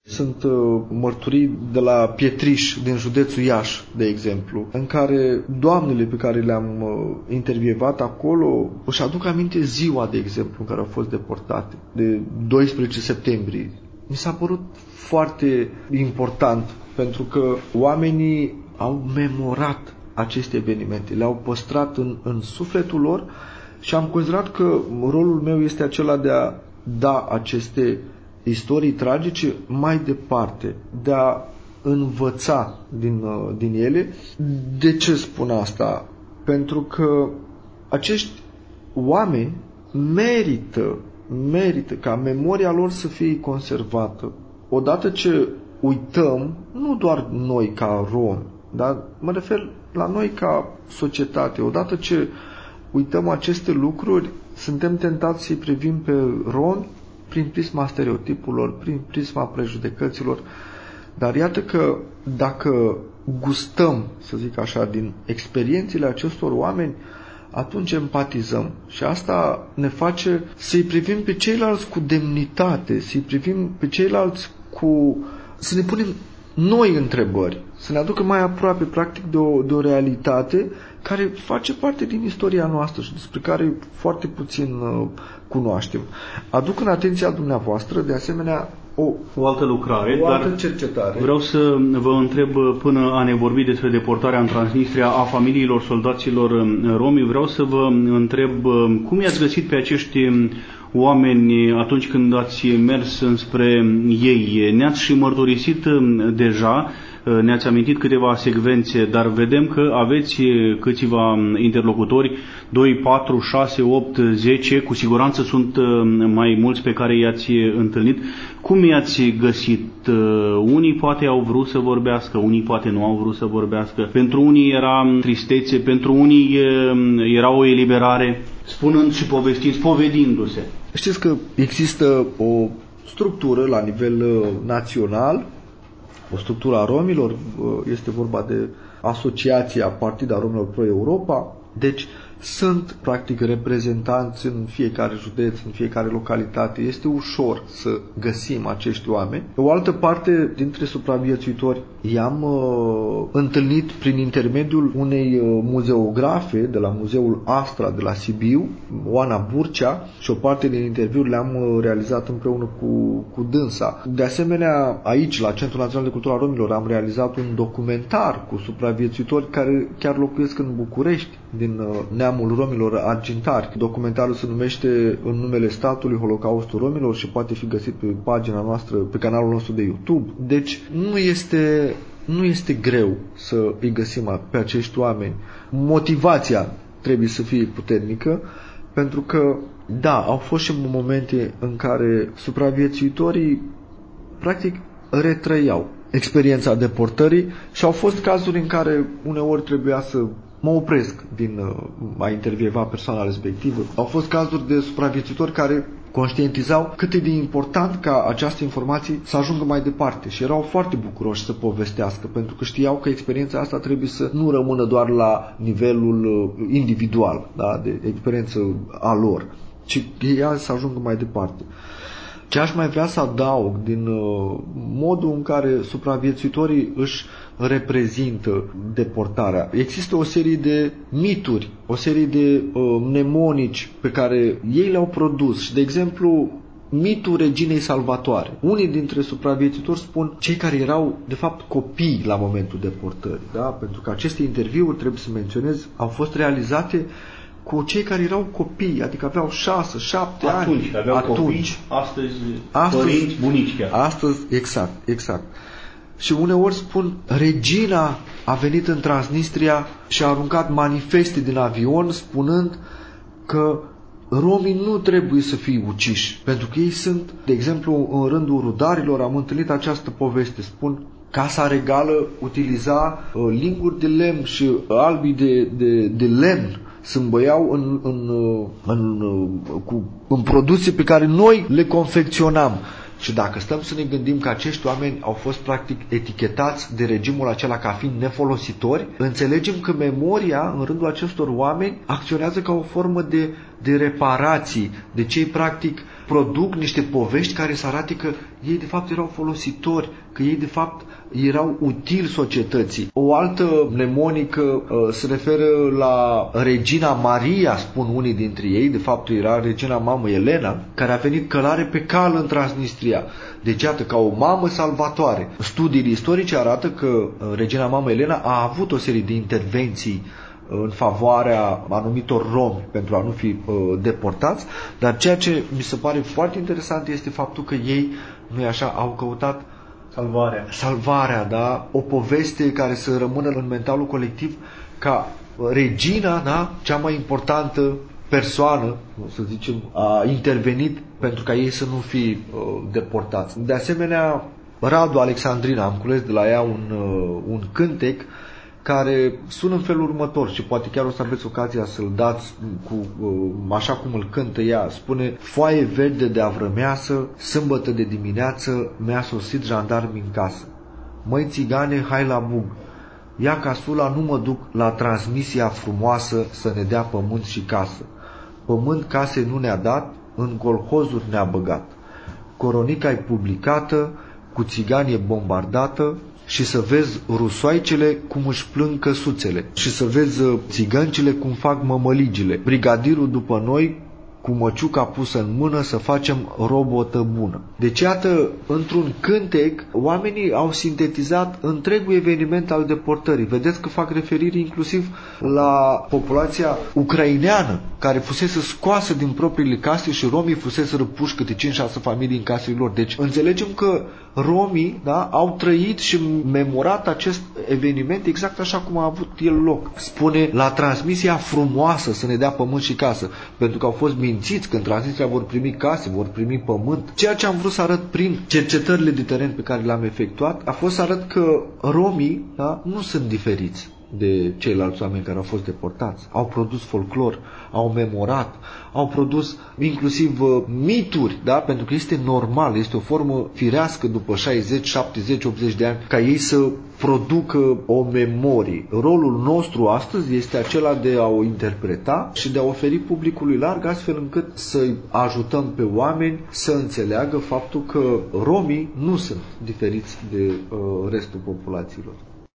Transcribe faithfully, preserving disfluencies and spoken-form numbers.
Sunt uh, mărturii de la Pietriș, din județul Iași, de exemplu, în care doamnele pe care le-am uh, intervievat acolo își aduc aminte ziua, de exemplu, în care au fost deportate, de doisprezece septembrie. Mi s-a părut foarte important, pentru că oamenii au memorat aceste evenimente, le-au păstrat în, în sufletul lor și am considerat că rolul meu este acela de a da aceste istorii tragice mai departe, de a învăța din, din ele. De ce spun asta? Pentru că acești oameni merită, merită ca memoria lor să fie conservată. Odată ce uităm, nu doar noi ca romi, dar mă refer la noi ca societate, odată ce uităm aceste lucruri, suntem tentați să-i privim pe romi prin prisma stereotipurilor, prin prisma prejudecăților. Dar iată că dacă gustăm, să zic așa, din experiențele acestor oameni, atunci empatizăm. Și asta ne face să-i privim pe ceilalți cu demnitate, să-i privim pe ceilalți cu... să ne punem noi întrebări, să ne aducă mai aproape, practic, de o, de o realitate care face parte din istoria noastră și despre care foarte puțin uh, cunoaștem. Aduc în atenția dumneavoastră, de asemenea, o, o altă lucrare, o altă dar cercetare. Vreau să vă întreb, până a ne vorbi despre deportarea în Transnistria a familiilor soldaților romi, vreau să vă întreb cum i-ați găsit pe acești oameni atunci când ați mers înspre ei. Ne-ați și mărturisit deja, ne-ați amintit câteva secvențe, dar vedem că aveți câțiva interlocutori, doi, patru, șase, opt, zece, cu siguranță sunt mai mulți pe care i-ați întâlnit. Cum i-ați găsit? Unii poate au vrut să vorbească, unii poate nu au vrut să vorbească. Pentru unii era tristețe, pentru unii era o eliberare, spunând și povestind, spovedindu-se. Știți că există o structură la nivel național, o structură a romilor, este vorba de Asociația Partida Romilor Pro Europa. Deci sunt practic reprezentanți în fiecare județ, în fiecare localitate. Este ușor să găsim acești oameni. O altă parte dintre supraviețuitori i-am uh, întâlnit prin intermediul unei uh, muzeografe de la Muzeul Astra de la Sibiu, Oana Burcea, și o parte din interviuri le-am uh, realizat împreună cu, cu dânsa. De asemenea, aici, la Centrul Național de Cultură a Romilor, am realizat un documentar cu supraviețuitori care chiar locuiesc în București, din uh, neamul romilor argintari. Documentarul se numește În numele statului, Holocaustul romilor, și poate fi găsit pe pagina noastră, pe canalul nostru de YouTube. Deci nu este, nu este greu să îi găsim pe acești oameni. Motivația trebuie să fie puternică, pentru că, da, au fost și momente în care supraviețuitorii practic retrăiau experiența deportării și au fost cazuri în care uneori trebuia să mă opresc din a intervieva persoana respectivă. Au fost cazuri de supraviețuitori care conștientizau cât e de important ca această informație să ajungă mai departe și erau foarte bucuroși să povestească, pentru că știau că experiența asta trebuie să nu rămână doar la nivelul individual, da, de experiență a lor, ci ea să ajungă mai departe. Ce aș mai vrea să adaug din uh, modul în care supraviețuitorii își reprezintă deportarea. Există o serie de mituri, o serie de uh, mnemonici pe care ei le-au produs și, de exemplu, mitul reginei salvatoare. Unii dintre supraviețuitori spun cei care erau, de fapt, copii la momentul deportării, da? Pentru că aceste interviuri, trebuie să menționez, au fost realizate cu cei care erau copii, adică aveau șase, șapte ani. Atunci, aveau Atunci. Copii, astăzi, astăzi părinți, bunici chiar. Astăzi, exact, exact. Și uneori spun, regina a venit în Transnistria și a aruncat manifeste din avion spunând că romii nu trebuie să fie uciși, pentru că ei sunt, de exemplu, în rândul rudarilor, am întâlnit această poveste, spun, Casa Regală utiliza uh, linguri de lemn și albii de, de, de lemn se îmbăiau în, în, în, în, cu, în produse pe care noi le confecționam. Și dacă stăm să ne gândim că acești oameni au fost practic etichetați de regimul acela ca fiind nefolositori, înțelegem că memoria în rândul acestor oameni acționează ca o formă de, de reparații, de cei practic produc niște povești care să arate că ei de fapt erau folositori, că ei de fapt erau utili societății. O altă mnemonică uh, se referă la Regina Maria, spun unii dintre ei, de fapt era Regina Mamă Elena, care a venit călare pe cal în Transnistria. Deci iată, ca o mamă salvatoare. Studiile istorice arată că uh, Regina Mamă Elena a avut o serie de intervenții în favoarea anumitor romi pentru a nu fi uh, deportați, dar ceea ce mi se pare foarte interesant este faptul că ei, nu-i așa, au căutat salvarea, salvarea, da? O poveste care să rămână în mentalul colectiv ca regina, da? Cea mai importantă persoană, să zicem, a intervenit pentru ca ei să nu fi uh, deportați. De asemenea, Radu Alexandrina, am cules de la ea un, uh, un cântec care sună în felul următor și poate chiar o să aveți ocazia să-l dați cu, așa cum îl cântă ea. Spune: foaie verde de avrămeasă, sâmbătă de dimineață, mi-a sosit jandarmi în casă. Măi țigane, hai la bug, ia casula, nu mă duc la transmisia frumoasă să ne dea pământ și casă. Pământ case nu ne-a dat, în colhozuri ne-a băgat. Coronica-i publicată, cu țigani e bombardată, și să vezi rusoaicele cum își plâng căsuțele și să vezi țigăncile cum fac mămăligile. Brigadirul după noi cu măciuca pusă în mână să facem robotă bună. Deci iată, într-un cântec, oamenii au sintetizat întregul eveniment al deportării. Vedeți că fac referire inclusiv la populația ucraineană, care fusese scoasă din propriile case și romii fusese răpuși câte cinci șase familii în casele lor. Deci înțelegem că romii, da, au trăit și memorat acest eveniment exact așa cum a avut el loc. Spune: la transmisia frumoasă să ne dea pământ și casă, pentru că au fost mințiți că în Transnistria vor primi case, vor primi pământ. Ceea ce am vrut să arăt prin cercetările de teren pe care le-am efectuat a fost să arăt că romii, da, nu sunt diferiți de ceilalți oameni care au fost deportați. Au produs folclor, au memorat, au produs inclusiv uh, mituri, da? Pentru că este normal, este o formă firească după șaizeci, șaptezeci, optzeci de ani ca ei să producă o memorie. Rolul nostru astăzi este acela de a o interpreta și de a oferi publicului larg, astfel încât să-i ajutăm pe oameni să înțeleagă faptul că romii nu sunt diferiți de uh, restul populațiilor.